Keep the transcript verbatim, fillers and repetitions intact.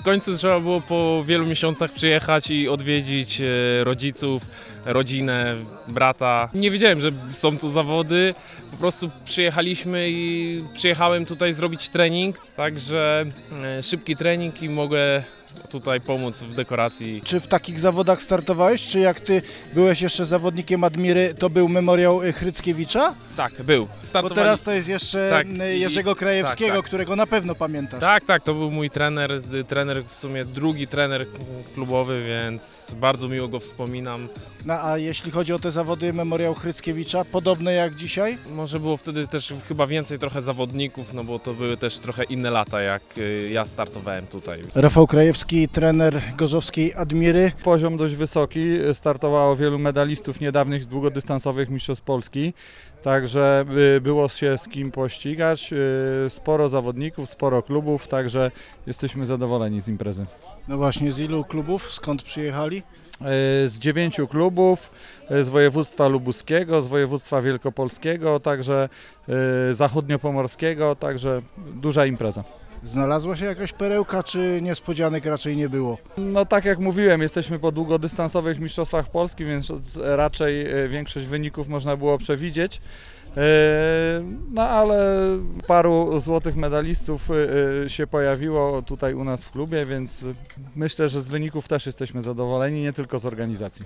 W końcu trzeba było po wielu miesiącach przyjechać i odwiedzić e, rodziców, rodzinę, brata. Nie wiedziałem, że są tu zawody, po prostu przyjechaliśmy i przyjechałem tutaj zrobić trening, także e, szybki trening i mogę tutaj pomóc w dekoracji. Czy w takich zawodach startowałeś, czy jak ty byłeś jeszcze zawodnikiem Admiry, to był memoriał Chryckiewicza? Tak, był. Bo Startowali... teraz to jest jeszcze Tak, Jerzego Krajewskiego, tak, tak. którego na pewno pamiętasz. Tak, tak, to był mój trener, trener w sumie drugi trener klubowy, więc bardzo miło go wspominam. No, a jeśli chodzi o te zawody memoriał Chryckiewicza, podobne jak dzisiaj? Może było wtedy też chyba więcej trochę zawodników, no bo to były też trochę inne lata, jak ja startowałem tutaj. Rafał Krajewski, trener gorzowskiej Admiry. Poziom dość wysoki, startowało wielu medalistów niedawnych długodystansowych mistrzostw Polski, także było się z kim pościgać, sporo zawodników, sporo klubów, także jesteśmy zadowoleni z imprezy. No właśnie, z ilu klubów, skąd przyjechali? Z dziewięciu klubów, z województwa lubuskiego, z województwa wielkopolskiego, także zachodniopomorskiego, także duża impreza. Znalazła się jakaś perełka, czy niespodzianek raczej nie było? No tak jak mówiłem, jesteśmy po długodystansowych mistrzostwach Polski, więc raczej większość wyników można było przewidzieć. No ale paru złotych medalistów się pojawiło tutaj u nas w klubie, więc myślę, że z wyników też jesteśmy zadowoleni, nie tylko z organizacji.